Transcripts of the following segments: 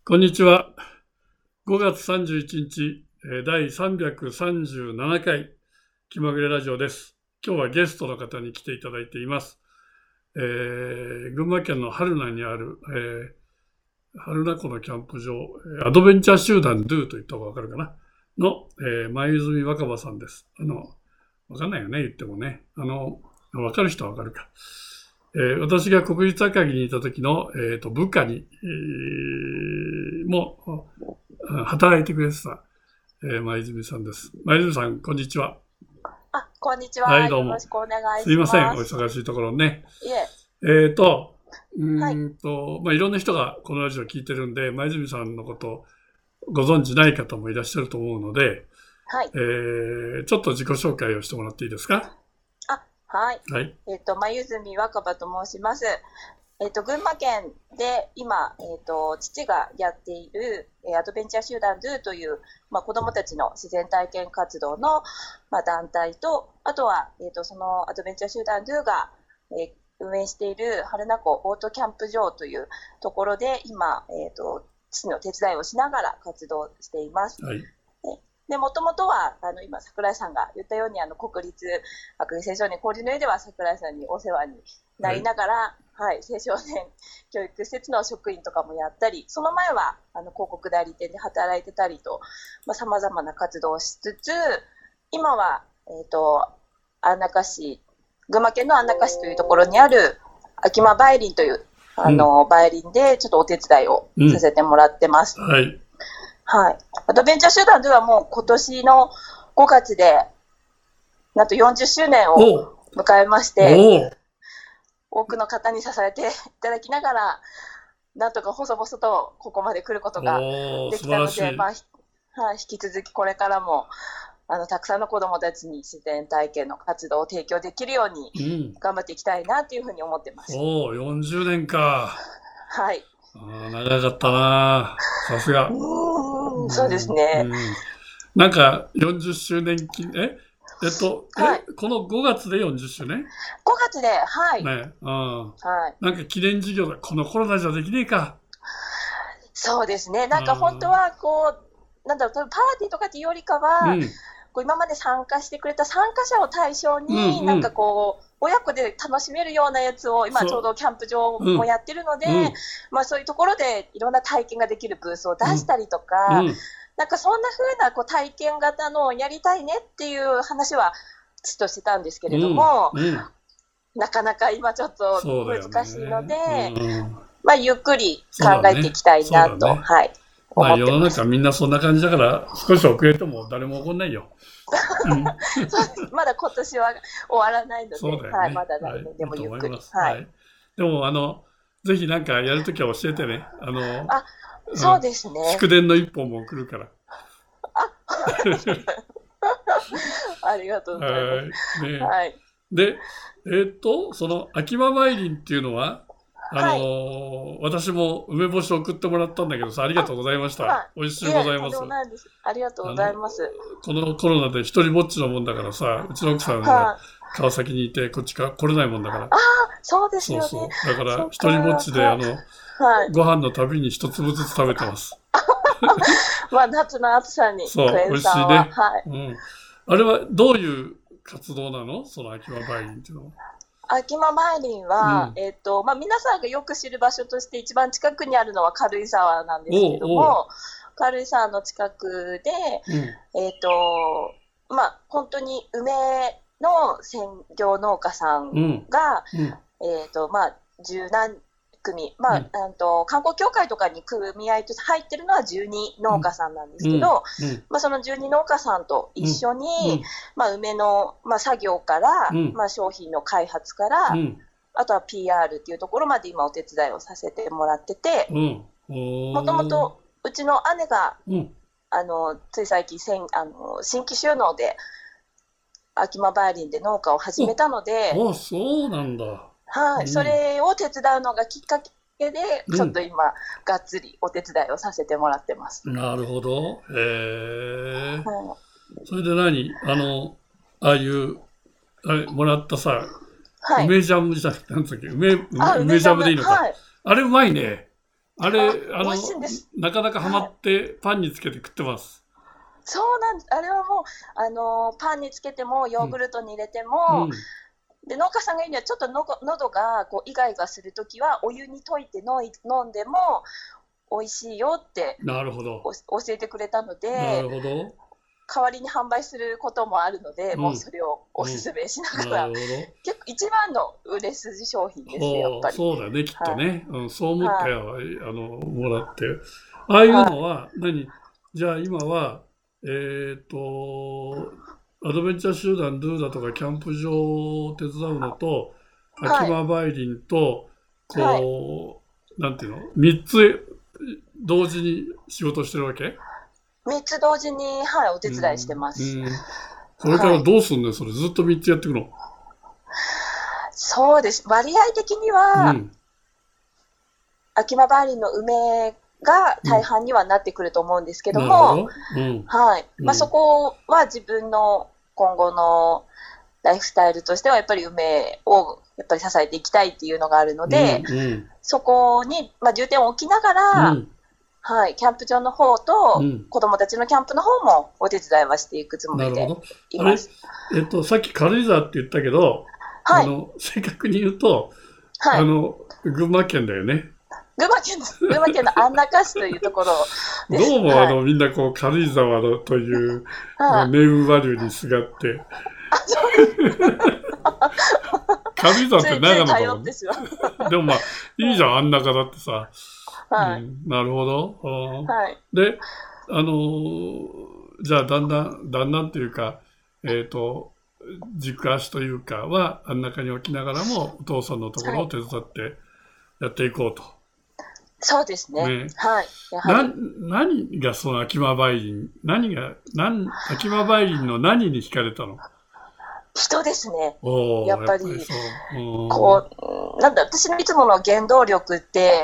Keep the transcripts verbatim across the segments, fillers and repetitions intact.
こんにちは。ごがつさんじゅういちにち、えー第さんびゃくさんじゅうななかい気まぐれラジオです。今日はゲストの方に来ていただいています。えー群馬県の春名にある、えー春名湖のキャンプ場、えーアドベンチャー集団 ドゥ といった方がわかるかなの、えー前泉若葉さんです。あの、わかんないよね、言ってもね。あの、わかる人はわかるか。えー私が国立赤城にいた時の、えーと部下に、えーもあ働いてくれてた、えー前泉さんです。前泉さん、こんにちは。 あ、こんにちはは。 い、どうも。 よろしくお願いすいません、おします。 忙しいところね。 いえ、 えーと、うはい、 ーんと、まあ、いろんな人がこのラジオ聞いてるんで、前泉さんのことご存知ない方もいらっしゃると思うので、 はい。 えーちょっと自己紹介をしてもらっていいですか？ あ、はい。 はい。 えっと、まゆずみ若葉と申します。えっと、群馬県で今、えっと、父がやっている、えーアドベンチャー集団 ドゥ という、まあ、子どもたちの自然体験活動の、まあ、団体と、あとは、えっと、そのアドベンチャー集団 ドゥ が、えー運営している春名湖オートキャンプ場というところで今、えっと、父の手伝いをしながら活動しています。 はい。 で、もともとは、あの、今、桜井さんが言ったように、あの、国立赤城青少年交流の絵では桜井さんにお世話になりながら、はい、はい、青少年教育施設の職員とかもやったり、その前は、あの、広告代理店で働いてたりと、まあ、様々な活動をしつつ、今は、えっと、安中市、群馬県の安中市というところにある、秋間バイリンという、あの、うん、バイリンでちょっとお手伝いをさせてもらってます。 うん、はい。 はい。アドベンチャー集団ではもう今年のごがつで、なんとよんじゅっしゅうねんを迎えまして、多くの方に支えていただきながら、なんとか細々とここまで来ることができたので、まあ、はい、引き続きこれからも、あの、たくさんの子どもたちに自然体験の活動を提供できるように頑張っていきたいなというふうに思ってます。 うん、おー、よんじゅうねんか。 はい。 あ、長かったな。さすが。 うん、そうですね。 うん、なんかよんじゅっしゅうねん記ええっと、はい、えこのごがつでよんじゅっしゅうねん ? ご 月で、はい。 ね、うん。 はい。 なんか記念事業だ。このコロナじゃできねえか。 そうですね。なんか本当はこう、なんだろう、パーティーとかっていうよりかは、うん、こう今まで参加してくれた参加者を対象に、うんうん、なんかこう、親子で楽しめるようなやつを、今ちょうどキャンプ場もやってるので、うん、まあそういうところでいろんな体験ができるブースを出したりとか、うんうん、なんかそんな風なこう体験型のをやりたいねっていう話は父としてたんですけれども、うんうん、なかなか今ちょっと難しいので、ね、うん、まあゆっくり考えていきたいなと、ねね、はい。 まあ世の中みんなそんな感じだから少し遅れても誰も怒んないよ。 うん、まだ今年は終わらないので、そうだよね、はい、まだ来年でもゆっくり。 はいはい、でもあのぜひなんかやるときは教えてね。あのあ、そうですね。 祝電の一本も送るから。 あ、ありがとうございます。ね、はい。 で、えー、っとその秋間梅林っていうのは。あのーはい、私も梅干しを送ってもらったんだけどさ、ありがとうございました。美味しゅうございます。 ありがとうございます。 このコロナで一人ぼっちのもんだからさ、うちの奥さんは川崎にいてこっちから来れないもんだから。ああ、そうですよね。 そうそう。だから一人ぼっちであの、はい、ご飯のたびに一粒ずつ食べてます。 まあ夏の暑さにそう、美味しいね。はい、うん。あれはどういう活動なの？その秋間梅林っていうのは。 秋間梅林は、うん、えっとまあ、皆さんがよく知る場所として一番近くにあるのは軽井沢なんですけども、軽井沢の近くで、うん、えっとまあ、本当に梅の専業農家さんが、うんうん、えっとまあ、十何組、まあうん、と観光協会とかに組合として入ってるのはじゅうに農家さんなんですけど、うんうんまあ、そのじゅうに農家さんと一緒に、うんまあ、梅の、まあ、作業から、うんまあ、商品の開発から、うん、あとは ピーアール っていうところまで今お手伝いをさせてもらってて、もともとうちの姉が、うん、あのつい最近あの新規収納で秋間梅林で農家を始めたので、 あ、そうなんだ。 はい、うん、それを手伝うのがきっかけで、ちょっと今、うん、がっつりお手伝いをさせてもらってます。 なるほど。へえ、はい。それで何あの、ああいう、あれ、もらったさ、はい、梅ジャムじゃなくて、なんつうっけ、梅、梅、梅ジャムでいいのか。はい、あれうまいね。 あれ、あの、 美味しいんです。 なかなかハマってパンにつけて食ってます。 そうなんです。あれはもう、あの、パンにつけても、ヨーグルトに入れてうも、 ん。 で、農家さんが言うには、ちょっとのこ喉がこうイガイガするときは、お湯に溶いてのい飲んでも美味しいよってなるほど。 お教えてくれたのなで、 るほど。 代わりに販売することもあるので、 うん。 もうそれをおうん。 すすめしながら、 なるほど。 結構一番の売れ筋商品ですね、やっほう、 ぱり。 そうだね、きっとはい。 ね。うん、そう思ったはい。 よ。あの、もらって。ああいうはい。 のは、何じゃあ今は、えっと、アドベンチャー集団ドゥーだとかキャンプ場を手伝うのと、秋はい。 間梅林と、 はい。 こう、なんていうの三つ同時に仕事してるわけ？ みっつ同時に、はい、お手伝いしてうん。 ます。 うん。それからはい。 どうすんのよ、それ。ずっと三つやっていくの？ そうです。割合的には、 うん。 秋間梅林の梅がうん。 大半にはなってくると思うんですけども、 なるほど。うん。 はい。まあ、そうん。 こは自分の今後のライフスタイルとしては、やっぱり梅をやっぱり支えていきたいっていうのがあるのうん。 で、 うん。 そこに、まあ、重点を置きながら、 うん。 はい、キャンプ場の方とうん。 子供たちのキャンプの方もお手伝いはしていくつもりでなるほど。あれ、 います。 えっと、さっき軽井沢って言ったけど、あはい。 の、正確に言うと、 はい。 あの、群馬県だよね。 群馬県の、群馬県の安中市というところです。 どうもあはい。 の、みんなこう、軽井沢のというあのはい。 ネームバリューにすがって、 あ、そうです。 軽井沢ってついつい長野だもんね。 頼ってしまう。 でもまあ、いいじゃん、あん中だってさ。うはい。 ん、なるほど。あはい。 ーで、あのーじゃあだんだん、だんだんというか、えっと、軸足というかは、あん中に置きながらも、お父さんのとこはい。 ろを手伝ってやっていこうと。 そうですね。 ね。 はい。やはな、 り。 何がその秋間梅林、何が、なん、秋間梅林の何に惹かれたの？ 人ですね。やおおー、やっっぱり、 ぱりそう。うーん。 こう、なんだ、私のいつもの原動力って、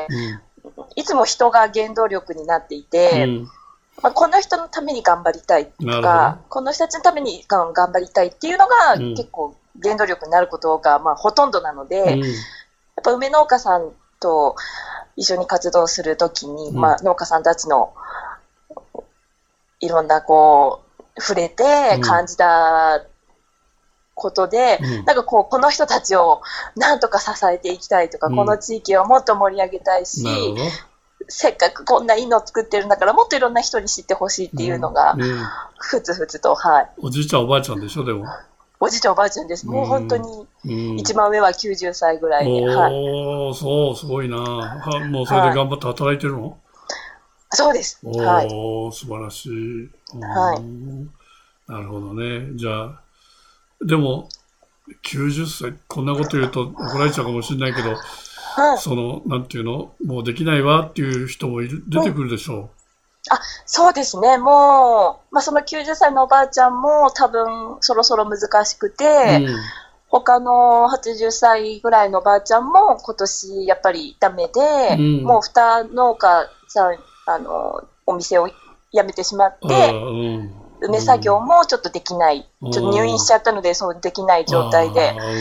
うん。 いつも人が原動力になっていて、 うん。 まあ、この人のために頑張りたいとか、 なるほど。 この人たちのために頑張りたいっていうのがうん。 結構原動力になることがまあほとんどなので、やっうん。 ぱ梅農家さんと一緒に活動するときに、 うん。 まあ、農家さんたちのいろんなこう、触れてうん。 感じたことで、 うん。 なんかこう、この人たちをなんとか支えていきたいとか、このうん。 地域をもっと盛り上げたいし、 なるほど。 せっかくこんないいの作ってるんだから、もっといろんな人に知ってほしいっていうのうん。 が、 うん。 ふつふつと、はい。 おじいちゃんおばあちゃんでしょ、でも。 おじいちゃんおばあちゃんです。 うもう本当ん。 に、 うん。 一番上はきゅうじゅっさいぐらいで、はい。 おー、そう、すごいな。は、もうそれではい。 頑張って働いてるの？ そうです。はい。 おー、素晴らしい。うーはい。 ん。なるほどね。じゃあ、でも、きゅうじゅっさい、こんなこと言うと怒られちゃうかもしれないけど、 はい。 その、なんていうの、もうできないわっていう人もいる、出うん。 てくるでしょあ、そうですね。もう、まあ、そのきゅうじゅっさいのおばあちゃんも多分そろそろ難しくう。うて、 ん。 他のはちじゅっさいぐらいのおばあちゃんも今年やっぱりダメで、もううん。 二農家さん、あの、お店を辞めてしまっああ、 て、 うん。 梅作業うん。 もちょっとできない。 あちょっと入院しちゃったので、そうできないあ、 状態で、 ああ、うん。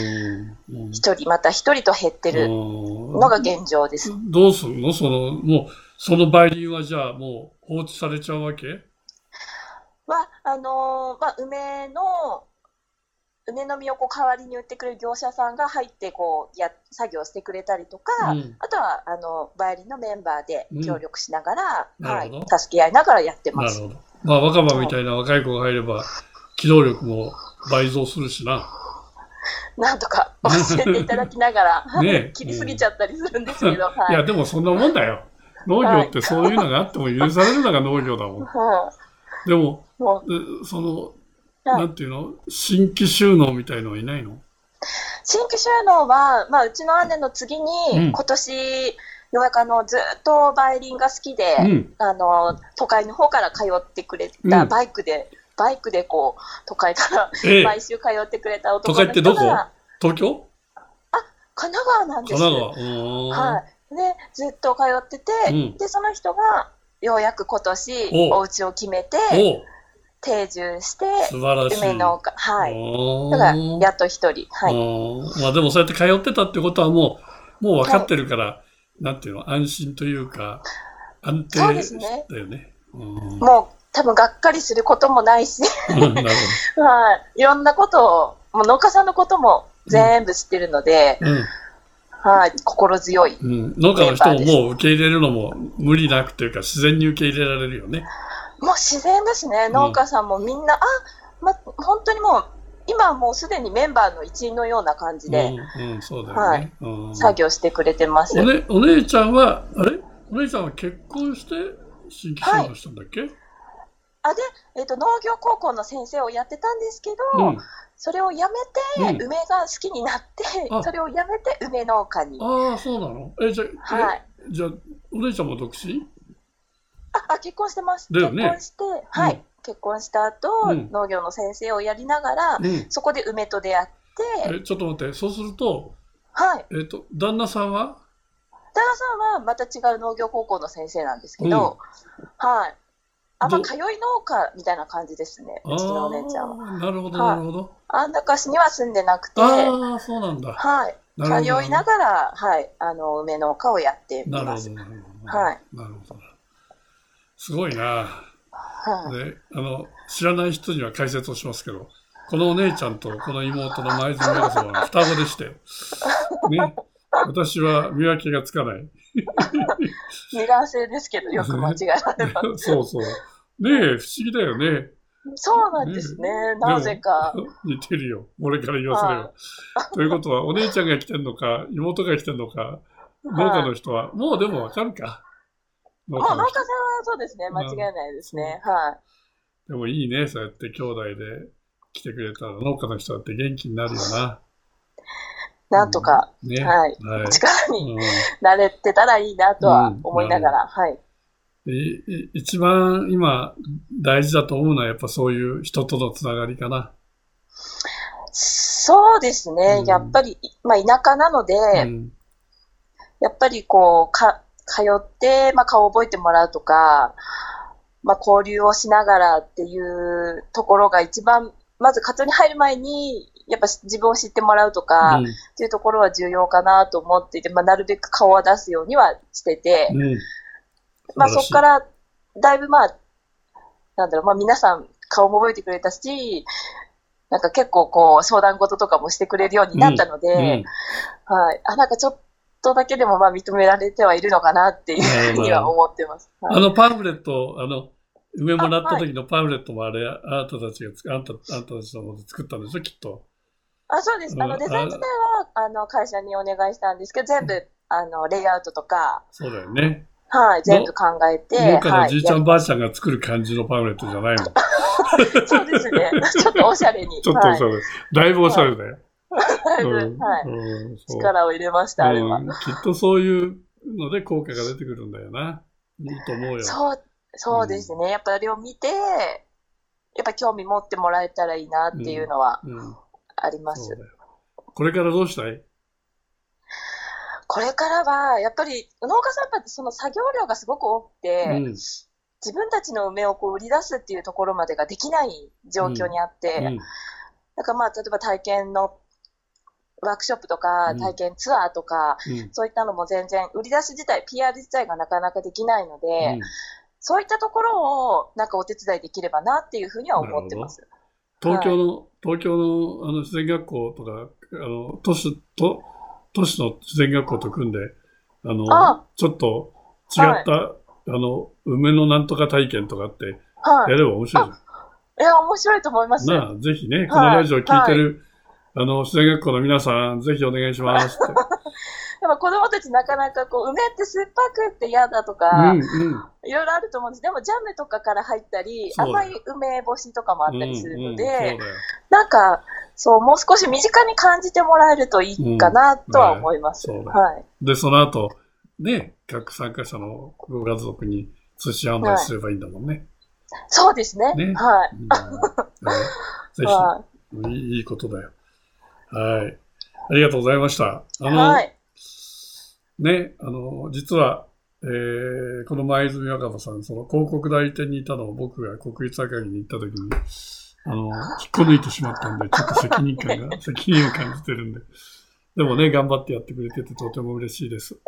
うん。 一人、また一人と減ってうるのがん。 現状です。 どうすんのその、もう、その梅林はじゃあもう放置されちゃうわけ？ は、あのーまあ、梅の、梅の実をこう代わりに売ってくれる業者さんが入ってこうや作業してくれたりとか、 うん。 あとはあのバイオリンのメンバーで協うん。 力しながら、はい、 なるほど。 助け合いながらやってます。 なるほど。まあ、若葉みはい、 たいな若い子が入れば、機動力も倍増するしな。 なんとか教えていただきながら、はい、 ねえ。 切りすぎちうん。 ゃったりするんですけど、 いや、 はい。 でもそんなもんだよ。農業はい。 ってそういうのがあっても許されるのが農業だもん。 はでも、 い。もえその、 う、はい。 なんていうの新規収納みたいのはいないの？ 新規収納は、まあ、うちの姉の次に、 うん。 今年、ようやくあの、ずっとバイオリンが好きで、 うん。 あの、都会の方から通ってくれた、 うん。 バイクで、バイクでこう、都会からええ。 毎週通ってくれた都会っ男のてどこ？ 人が、 東京？ あ、神奈川なんです。 神奈川。うーん。 はい。で、ずっと通ってて、 うん。 で、その人が、ようやく今年、おおう。 家を決めて、 おう。 定住して、 素晴らしい。 梅農家、はい。だから、 おー。 やっと一人、はい。 おー。まあでもそうやって通ってたってことはもう、もう分かっはい。 てるから、 なんていうの、安心というか、安定だよね。そうですね。 うん、もう、多分がっかりすることもないし、 なるほど。 はい。いろんなことを、もう農家さんのことも全部知ってるので、うんうんはい、心強い、うん。 農家の人ももう受け入れるのも無理なくというか、自然に受け入れられるよね。 もう自然ですね。農家さんもみんな、うん、あ、ま、本当にもう、今はもうすでにメンバーの一員のような感じで、 うんうん、そうだよね、 はい、作業してくれてます。 おね、お姉ちゃんは、あれお姉ちゃんは結婚して新規就農したんだっけ？はい、 あで、えーと、農業高校の先生をやってたんですけど、うん、それをやめて、うん、梅が好きになって、それをやめて梅農家に。 ああ、そうなの？え、じゃあ、はい、じゃあお姉ちゃんも独身？ ああ、結婚してます。 だよね、 結婚して、はい、うん、結婚した後、うん、農業の先生をやりながら、うん、そこで梅と出会って。 え、ちょっと待って、そうすると、 はい、 えーと、旦那さんは？ 旦那さんはまた違う農業高校の先生なんですけど、うん、はい。あ、まあ、通い農家みたいな感じですね、うちのお姉ちゃんは。 なるほど、なるほど。 安中市には住んでなくて、 ああ、そうなんだ。 はい。通いながら、はい、あの、梅農家をやっています。 なるほど、なるほど。はい。なるほど。すごいな。はい。で、あの、知らない人には解説をしますけど、このお姉ちゃんとこの妹の前住美和さんは双子でして、ね、私は見分けがつかない。 二卵性ですけど、よく間違えられます。 そうそう。ねえ、不思議だよね。 そうなんですね。ねなぜか。 似てるよ。俺から言わせれば。ということは、お姉ちゃんが来てるのか、妹が来てるのか、農家の人は、もうでもわかるか。 もう農家さんはそうですね。間違いないですね。はい。 でもいいね。そうやって兄弟で来てくれたら、農家の人だって元気になるよな。 なんとか、うんねはいはい、力になれてたらいいなとは思いながら、うんはい。 一番今大事だと思うのはやっぱそういう人とのつながりかな。 そうですね。うん、やっぱり、まあ、田舎なので、うん、やっぱりこうか通って、まあ、顔を覚えてもらうとか、まあ、交流をしながらっていうところが一番、まず活動に入る前にやっぱ自分を知ってもらうとか、うん、っていうところは重要かなと思っていて、まあ、なるべく顔を出すようにはしてて、うんまあ、そこからだいぶまあなんだろう、まあ、皆さん顔も覚えてくれたし、なんか結構こう相談事とかもしてくれるようになったので、うんうんはい、あなんかちょっとだけでもまあ認められてはいるのかなっていうふうには思ってます。 はい、あのパンフレットあの梅もらった時のパンフレットもあれ、あなたたちがあんたあんたたちのもので作ったんでしょきっと。 あそうです。あのデザイン自体はあの会社にお願いしたんですけど、全部あのレイアウトとか。 そうだよね。 はい、全部考えて。 農家のじいちゃん、はい、ばあちゃんが作る感じのパンフレットじゃないの。 そうですね。ちょっとおしゃれに。 ちょっとおしゃれ。はい、だいぶおしゃれだよ。 だいぶ、うんはいうん、力を入れました、あれは、うん。 きっとそういうので効果が出てくるんだよな。いいと思うよ。 そう、そうですね。やっぱりを見て、やっぱ興味持ってもらえたらいいなっていうのはあります。うんうん、 これからどうしたい？ これからは、やっぱり農家さんってその作業量がすごく多くて、うん、自分たちの梅をこう売り出すっていうところまでができない状況にあって、うんうん、だからまあ、例えば体験のワークショップとか、体験ツアーとか、うん、そういったのも全然、売り出し自体、ピーアール 自体がなかなかできないので、うん、そういったところをなんかお手伝いできればなっていうふうには思ってます。 東京の、はい、東京のあの自然学校とか、あの都市と、都市の自然学校と組んで、あの、あちょっと違った、はい、あの、梅のなんとか体験とかって、やれば面白いじゃん。 いや、面白いと思います。 なあ、ぜひね、このラジオ聞いてる、はいはい、あの、自然学校の皆さん、ぜひお願いしますって。 やっぱ子供たちなかなかこう、梅って酸っぱくって嫌だとか、うんうん、いろいろあると思うんです。でもジャムとかから入ったり、甘い梅干しとかもあったりするので、うんうん、なんか、そう、もう少し身近に感じてもらえるといいかなとは思います。うんね、はい。 で、その後、ね、各参加者のご家族に通信案内すればいいんだもんね。はい、 そうですね。ねはい。うんぜひ、はい、いいことだよ。はい。ありがとうございました。あの、はい、ね、あの、実は、えー、この前泉若葉さん、その広告代理店にいたのを僕が国立赤城に行った時に、あの、引っこ抜いてしまったんで、ちょっと責任感が、責任を感じてるんで。でもね、頑張ってやってくれててとても嬉しいです。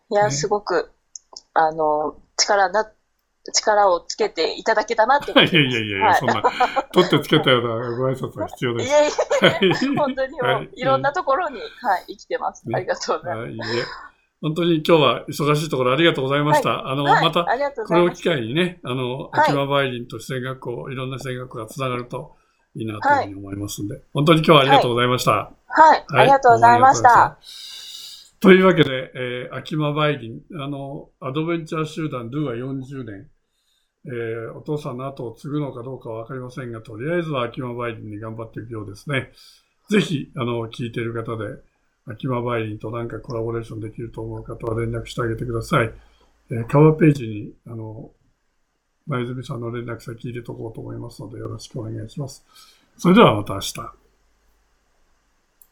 いや、 ね、 すごく、あの、力な、力をつけていただけたなって思います。 いやいやいやいや、はい、そんな、取ってつけたようなご挨拶は必要です。 いやいやいや、本当にもう、はい、いろんなところに、はい、生きてます。ね、ありがとうございます。はい、いいえ。 本当に今日は忙しいところありがとうございました。はい、あの、はい、また、これを機会にね、あの、秋間梅林と自然学校、いろんな自然学校がつながるといいなというふうに思いますので、はい、本当に今日はありがとうございました。 はい、はい、ありがとうございました。 というわけで、えー、秋間梅林、あの、アドベンチャー集団 ドゥ はよんじゅうねん、えー、お父さんの後を継ぐのかどうかはわかりませんが、とりあえずは秋間梅林に頑張っていくようですね。ぜひ、あの、聞いている方で、秋間梅林と何かコラボレーションできると思う方は連絡してあげてください。えー、カバーページに、あの、前泉さんの連絡先入れとこうと思いますので、よろしくお願いします。それではまた明日。